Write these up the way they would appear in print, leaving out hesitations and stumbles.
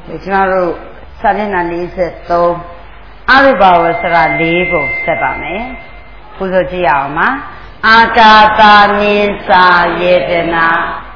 ကျမတို့စာမျက်နှာ43အရူပဝဆရာ4ကိုဆက်ပါမယ်။ဘုဆိုကြည့်ရအောင်ပါ။အာကာသနိစာယေတနာ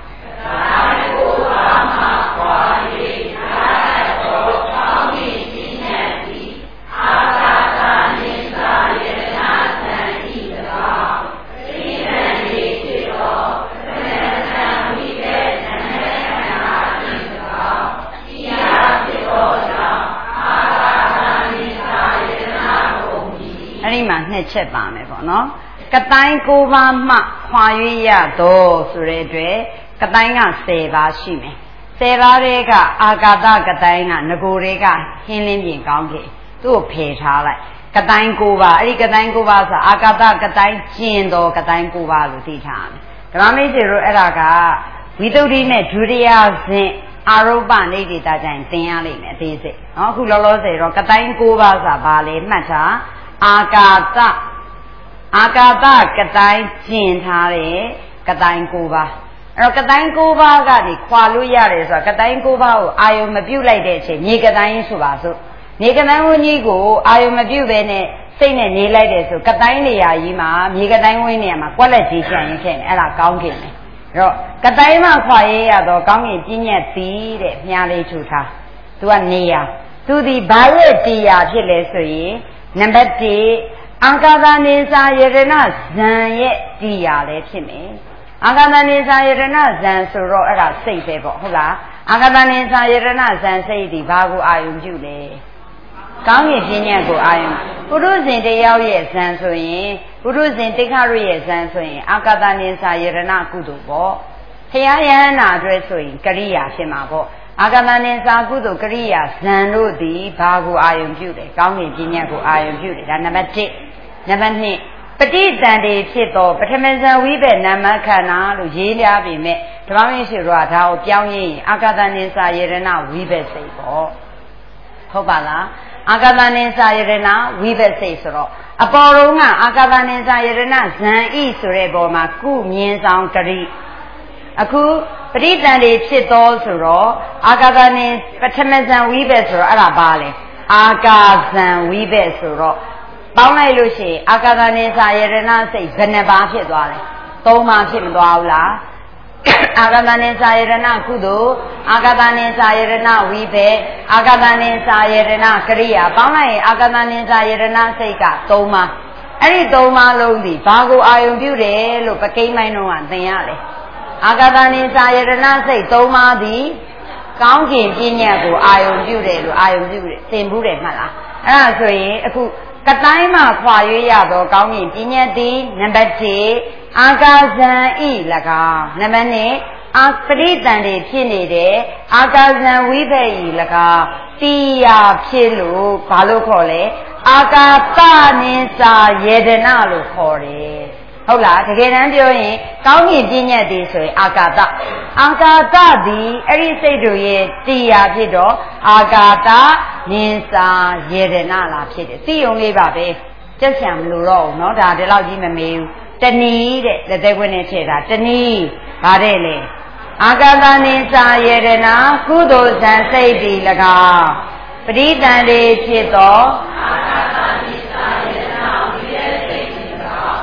အဲ့ဒီမှာနှစ်ချက်ပါမယ်ပေါ့နော်ကတိုင်း9ပါးမှခွာ၍ရတော့ဆိုတဲ့အတွက်ကတိုင်းက10ပါးရှိမယ်10ပါးတွေကအာကာသကတိုင်းကငကိုတွေကဟင်းလင်းပြင်ကောင်းခဲ့သူ့ကိုဖယ်ထားလိုက်ကတိုင်း9ပါးအဲ့ဒီကတိုင်း9ပါးဆိုအာကာသကတိုင်းကျင်တော်ကတိုင်း9ပါးလို့သိထားတယ်ဓမ္မမိတ်ဆွေတို့အဲ့ဒါကဝိသုဒ္ဓိနဲ့ဒုတိယဇင့်အာရုပနေတိတာကြရင်သင်ရလိမ့်မယ်အသေးစိတ်နော်အခုလောလောဆယ်တော့ကတိုင်း9ပါးဆိုတာဘာလဲမှတ်ထားအာကာသကတိုင်းကျင်ထားတဲ့ကတိုင်း9ပါးအဲ့တော့ကတိုင်း9ပါးကနေခွာလို့ရတယ်ဆိုတာကတိုင်း9ပါးကိုအာယုံမပြုတ်လိုက်တဲ့အချိန်မြေကတိုင်းဆိုပါစို့မြေကတိုင်းဝင်းကြီးကိုအာယုံမပြုတ်ပဲနဲ့စိတ်နဲ့နေလိုက်တယ်ဆိုကတိုင်းနေရာကြီးမှာမြေကတိုင်းဝင်းနေရာမှာကွက်လက်ကြီးချန်ရင်ဖြစ်နေအဲ့ဒါကောင်းခင်တယ်အဲ့တော့ကတိုင်းမှာခွာရရတော့ကောင်းကင်ပြည့်ညက်သည်တဲ့မြားလေးထူထားသူကနေရာသူဒီဘာရဲ့တရားဖြစ်လဲဆိုရင်နံပါတ်1အာကာသနိစာယရဏဇံရဲ့တရားလည်းဖြစ်မယ်အာကာသနိစာယရဏဇံဆိုတော့အဲ့ဒါစိတ်ပဲပေါ့ဟုတ်လားအာကာသနိစာယရဏဇံစိတ်ဒီဘာကိုအာယုံပြုလဲကောင်းကင်ပြည့်ညတ်ကိုအာယုံပုရုဇဉ်တယောက်ရဲ့ဇံဆိုရင်ပုရုဇဉ်တိခရရဲ့ဇံဆိုရင်အာကာသနိစာယရဏကုသိုလ်ပေါ့ဘုရားယဟန္တာအတွက်ဆိုရင်ကရိယာဖြစ်မှာပေါ့အာဂမနိစာကုသိုလ်ကရိယာဇံတို့သည်ဘာကိုအာယုံပြုတယ်ကောင်းကင်ပြည့်ညတ်ကိုအာယုံပြုတယ်ဒါနံပါတ်1နံပါတ်2ပဋိသန္ဓေဖြစ်သောပထမဇံဝိဘက်နာမခန္ဓာလို့ရေးပြပေမဲ့ဓမ္မမင်းရှိတို့ကဒါကိုပြောင်းရင်းအာဂတနိစာယရဏဝိဘက်စိတ်ပေါ့ဟုတ်ပါလားအာဂတနိစာယရဏဝိဘက်စိတ်ဆိုတော့အပေါ်တုန်းကအာဂတနိစာယရဏဇံဤဆိုတဲ့ပေါ်မှာကုမြင်ဆောင်တရိအခုပဋိသန္ဓေဖြစ်သောဆိုတော့အာကာသနိပထမဇံဝိဘက်ဆိုတော့အဲ့ဒါဘာလဲအာကာဇံဝိဘက်ဆိုတော့ပေါင်းလိုက်လို့ရှိရင်အာကာသနိစာယရဏစိတ်ဘယ်နှပါဖြစ်သွားလဲ3ပါဖြစ်မသွားဘူးလားအာကာသနိစာယရဏကုသိုလ်အာကာသနိစာယရဏဝိဘက်အာကာသနိစာယရဏကရိယာပေါင်းလိုက်ရင်အာကာသနိစာယရဏစိတ်က3ပါအဲ့ဒီ3ပါလုံးဒီဘာကိုအာယုံပြုတယ်လို့ပကိန်းမိုင်းတော့ကသင်ရတယ်အာဂတနိစာယရဏစိတ်3ပါးသည်ကောင်းကင်ပြည့်ညတ်ကိုအာယုံပြုတယ်လို့အာယုံပြုတယ်သင်ဘူးတယ်မှတ်လားအဲ့ဒါဆိုရင်အခုကတိုင်းမှာခွာရွေးရတော့ကောင်းကင်ပြည့်ညတ်သည်နံပါတ်1အာကာဇံဤ၎င်းနံပါတ်2အာပရိတန်တွေဖြစ်နေတဲ့အာကာဇံဝိဘက်ဤ၎င်းတရားဖြစ်လို့ဘာလို့ခေါ်လဲအာကာသနိစာယေဒနာလို့ခေါ်တယ်ဟုတ်လားတကယ်တမ်းပြောရင်ကောင်းကင်ပြည့်ညတ်သည်ဆိုရင်အာကာသသည်အဲ့ဒီစိတ်တို့ရဲ့တရားဖြစ်တော့အာကာသနိစာယေဒနာလာဖြစ်တယ်သိုံလေးပါပဲကြက်ဆံမလို့တော့ဘူးเนาะဒါဒီလောက်ကြီးမမေးဘူးတဏီတဲ့လက်သေးခွင်းနဲ့ထည့်တာတဏီဗါတဲ့လေအာကာသနိစာယေဒနာကုသိုလ်ဇံစိတ်ဒီ၎င်းပဋိသန္ဓေဖြစ်သောအာကာသနိစာယေဒနာဝိရစိတ်ဒီ၎င်း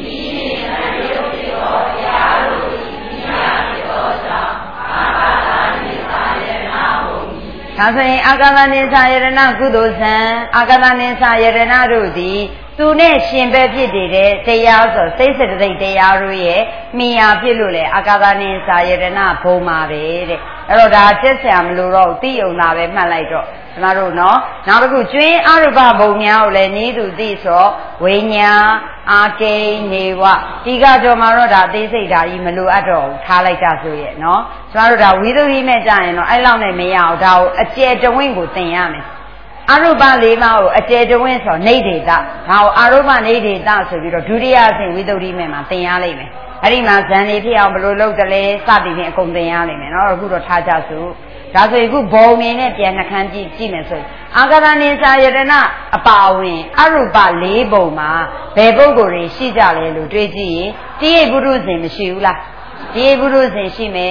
ဒါဆိုရင်အာဂမနိစာယရဏကုသိုလ်ဇံအာဂမနိစာယရဏတို့သည်သူနဲ့ရှင်ပဲဖြစ်နေတဲ့တရားဆိုစိတ်စတသိက်တရားတို့ရဲ့မိယာဖြစ်လို့လေအာဂမနိစာယရဏဘုံမှာပဲတဲ့အဲ့တော့ဒါချက်ဆရာမလို့တော့သိုံတာပဲမှတ်လိုက်တော့ကျမတို့နော်နောက်တစ်ခုကျွင်းအရုပဘုံများကိုလည်းနီးသူသိဆိုဝိညာအာကိနေဝဒီကကြောမှာတော့ဒါသိစိတ်ဓာကြီးမလိုအပ်တော့ဘူးထားလိုက်ကြဆိုရဲ့နော်ကျမတို့ဒါဝိသုဒ္ဓိမဲ့ကြရင်တော့အဲ့လောက်နဲ့မရအောင်ဒါကိုအကျယ်တဝင့်ကိုသင်ရမယ်အရုပ၄ပါးကိုအကျယ်တဝင့်ဆိုနေဒေတာဒါကိုအရုပနေဒေတာဆိုပြီးတော့ဒုတိယအဆင့်ဝိသုဒ္ဓိမဲ့မှာသင်ရလိမ့်မယ်အဲ့ဒီမှာဇန်နေဖြစ်အောင်ဘယ်လိုလုပ်တယ်လဲစသည်ဖြင့်အကုန်သင်ရလိမ့်မယ်နော်အခုတော့ထားကြစို့ဒါဆိုရင်ခုဘုံနေနဲ့ပြန်နှခမ်းကြည့်မယ်ဆိုရင်အာဂတနိစာယရဏအပါဝင်အရူပ၄ပုံမှာဘယ်ပုဂ္ဂိုလ်တွေရှိကြလဲလို့တွေးကြည့်ရင်တိယပုရုဇဉ်မရှိဘူးလားတိယပုရုဇဉ်ရှိမယ်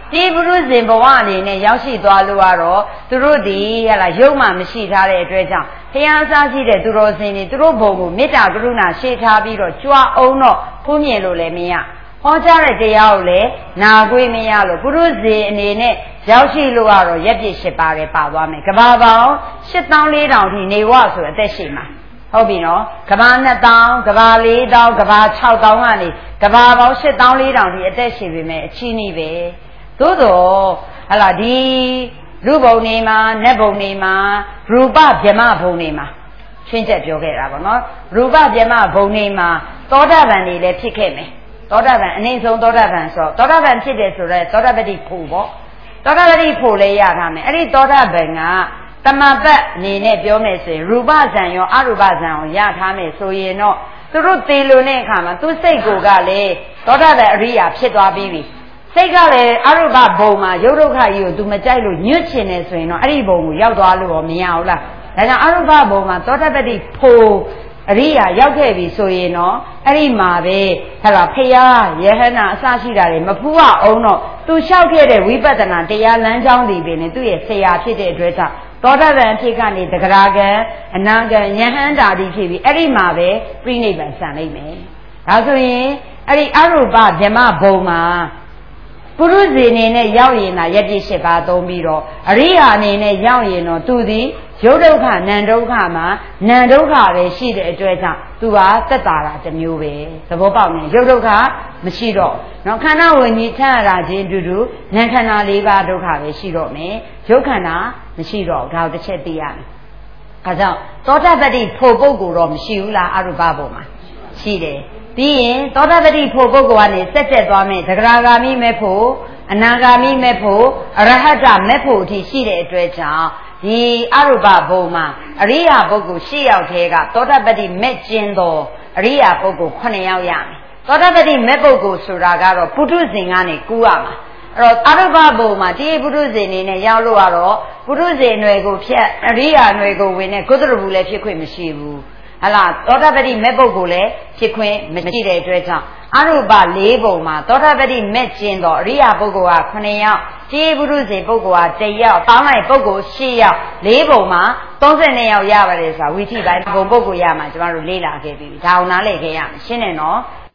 ဒီပုရုဇဉ်ဘဝအနေနဲ့ရောက်ရှိသွားလို့ကတော့သူတို့ဒီဟလာရုပ်မှမရှိထားတဲ့အတွက်ကြောင့်ဘုရားစားရှိတဲ့သူတော်စင်တွေသူတို့ဘုံကိုမေတ္တာကရုဏာရှေ့ထားပြီးတော့ကြွအောင်တော့ဖူးမြင်လို့လည်းမရဟောကြားတဲ့တရားကိုလည်းနာခွေးမရလို့ပုရုဇဉ်အနေနဲ့ရောက်ရှိလို့ကတော့ရက်ပြည့်၈ပါးပဲပါသွားမယ်ကဘာပေါင်း84,000ထိနေဝဆိုအသက်ရှိမှာဟုတ်ပြီနော်ကဘာ2000ကဘာ4000ကဘာ6000ကနေကဘာပေါင်း84,000ထိအသက်ရှိပြီမဲ့အချင်းကြီးပဲသို့တော့ဟလာဒီလူဘုံနေမှာနတ်ဘုံနေမှာရူပဗြဟ္မဘုံနေမှာရှင်းချက်ပြောခဲ့တာပေါ့နော်ရူပဗြဟ္မဘုံနေမှာသောတာပန်တွေလည်းဖြစ်ခဲ့မယ်သောတာပန်အနည်းဆုံးသောတာပန်ဆိုသောတာပန်ဖြစ်တယ်ဆိုတော့သောတာပတိဖို့ပေါ့သောတာပတိဖို့လည်းရထားမယ်အဲ့ဒီသောတာပန်ကတမပတ်အနေနဲ့ပြောမယ်ဆိုရင်ရူပဇံရောအရူပဇံကိုရထားမယ်ဆိုရင်တော့သူတို့သေလွန်တဲ့အခါမှာသူစိတ်ကိုကလည်းသောတာပန်အရိယာဖြစ်သွားပြီးပြီစိတ်ကလည်းအရူပဘုံမှာရုပ်ဒုက္ခကြီးကို तू မကြိုက်လို့ညွတ်ချင်နေဆိုရင်တော့အဲ့ဒီဘုံကိုရောက်သွားလို့ရောမရဘူးလားဒါကြောင့်အရူပဘုံမှာသောတာပတိဖို့အရိယာရောက်ခဲ့ပြီဆိုရင်တော့အဲ့ဒီမှာပဲဟဲ့လားဖရာယဟနာအစရှိတာတွေမဖူးအောင်တော့ तू လျှောက်ခဲ့တဲ့ဝိပဿနာတရားလမ်းကြောင်းတွေပင်နဲ့သူ့ရဲ့ဆရာဖြစ်တဲ့အတွက်ကြောင့်သောတာပန်ဖြစ်ကနေတဂရကံအနံကံယဟန္တာတိဖြစ်ပြီးအဲ့ဒီမှာပဲပြိနိဗ္ဗာန်ဆံနိုင်မယ်ဒါဆိုရင်အဲ့ဒီအရူပဗြဟ္မဘုံမှာပုရုဇဉ်အနေနဲ့ရောက်ရင်သာယက်ပြည့်၈ပါးသုံးပြီးတော့အရိယာအနေနဲ့ရောက်ရင်တော့သူသည်ရုပ်ဒုက္ခနံဒုက္ခမှာနံဒုက္ခပဲရှိတဲ့အတွက်ကြောင့်သူကသက်သာတာတစ်မျိုးပဲသဘောပေါက်နေရုပ်ဒုက္ခမရှိတော့နော်ခန္ဓာဝิญဉ်ချမ်းသာခြင်းတူတူနံခန္ဓာ၄ပါးဒုက္ခပဲရှိတော့မယ်ရုပ်ခန္ဓာမရှိတော့ဒါကိုတစ်ချက်သိရမယ်အဲကြောင့်သောတာပတိဖို့ပုဂ္ဂိုလ်တော့မရှိဘူးလားအရူပဘုံမှာရှိတယ်ပြီးရင်သောတာပတိဖို့ပုဂ္ဂိုလ်ကနေစက်တက်သွားမယ်သဂရဂါမိမဲ့ဖို့အနာဂါမိမဲ့ဖို့အရဟတမဲ့ဖို့အထိရှိတဲ့အတွက်ကြောင့်ဒီအရူပဘုံမှာအရိယာပုဂ္ဂိုလ်၈ယောက်တည်းကသောတာပတိမဲ့ကျင်တော်အရိယာပုဂ္ဂိုလ်9ယောက်ရမယ်သောတာပတိမဲ့ပုဂ္ဂိုလ်ဆိုတာကတော့ပုထုဇဉ်ကနေကူးရမှာအဲ့တော့အရူပဘုံမှာဒီပုထုဇဉ်နေနဲ့ရောက်လို့ကတော့ပုထုဇဉ်အနွယ်ကိုဖြတ်အရိယာအနွယ်ကိုဝင်တဲ့ကုသရဘူးလည်းဖြစ်ခွင့်မရှိဘူးဟလာသောတာပတိမဲ့ပုဂ္ဂိုလ်လည်းဖြစ်ခွင့်မရှိတဲ့အတွက်ကြောင့်အရူပ၄ဘုံမှာသောတာပတိမဲ့ကျင်တော်အရိယာပုဂ္ဂိုလ်က9ယောက်ဒီပုရုဇဉ်ပုဂ္ဂိုလ်က1ယောက်ပေါင်းလိုက်ပုဂ္ဂိုလ်10ယောက်၄ဘုံမှာ32ယောက်ရပါတယ်ဆိုတာဝိထိပိုင်းဘုံပုဂ္ဂိုလ်ရမှာကျမတို့လေ့လာခဲ့ပြီဒါအောင်နားလည်ခဲ့ရမယ်ရှင်းတယ်နော်